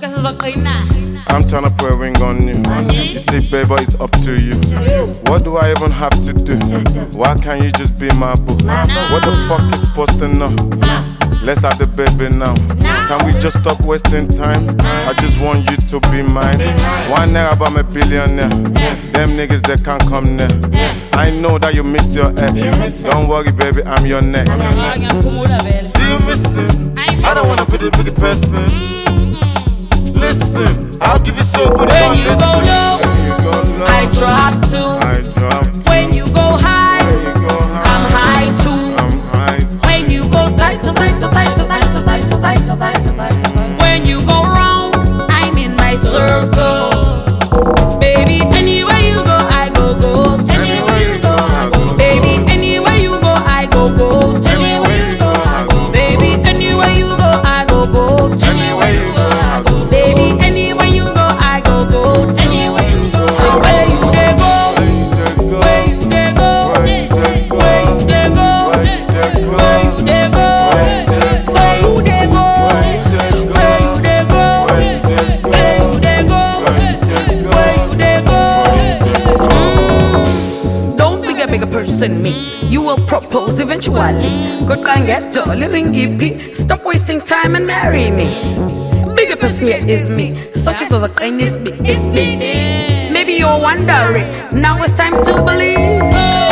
I'm tryna put a ring on you. You see, baby, it's up to you. What do I even have to do? Why can't you just be my boo? What the fuck is supposed to know? Let's have the baby now. Can we just stop wasting time? I just want you to be mine. One night about me billionaire. Them niggas they can't come near. I know that you miss your ex. Don't worry, baby, I'm your next. Do you miss him? I don't wanna be the big person. Listen, I'll give you so good. When you go low, I drop too. When you go high, I'm high too. When you go side to side to side to side to side to side to side to side. When you go round, I'm in my circle. Baby, anywhere you go, I go. Anywhere you go, I go. Baby, anywhere you go, I go. Anywhere you go, I go. Baby, anywhere you go, I go. Anywhere you go, I go. Baby, anywhere you go, I go. Anywhere you go, I go. Where you dey go? Where you dey go? Where you dey go? Where you dey go? Where you dey go? Where you dey go? Where you dey go? Where you dey go? Where you dey go? Don't be a bigger person me. You will propose eventually. Good guy and get dolly ring give key. Stop wasting time and marry me. Bigger person here is me. Suck is a kindness, it's me. Maybe you're wondering. Now it's time to believe.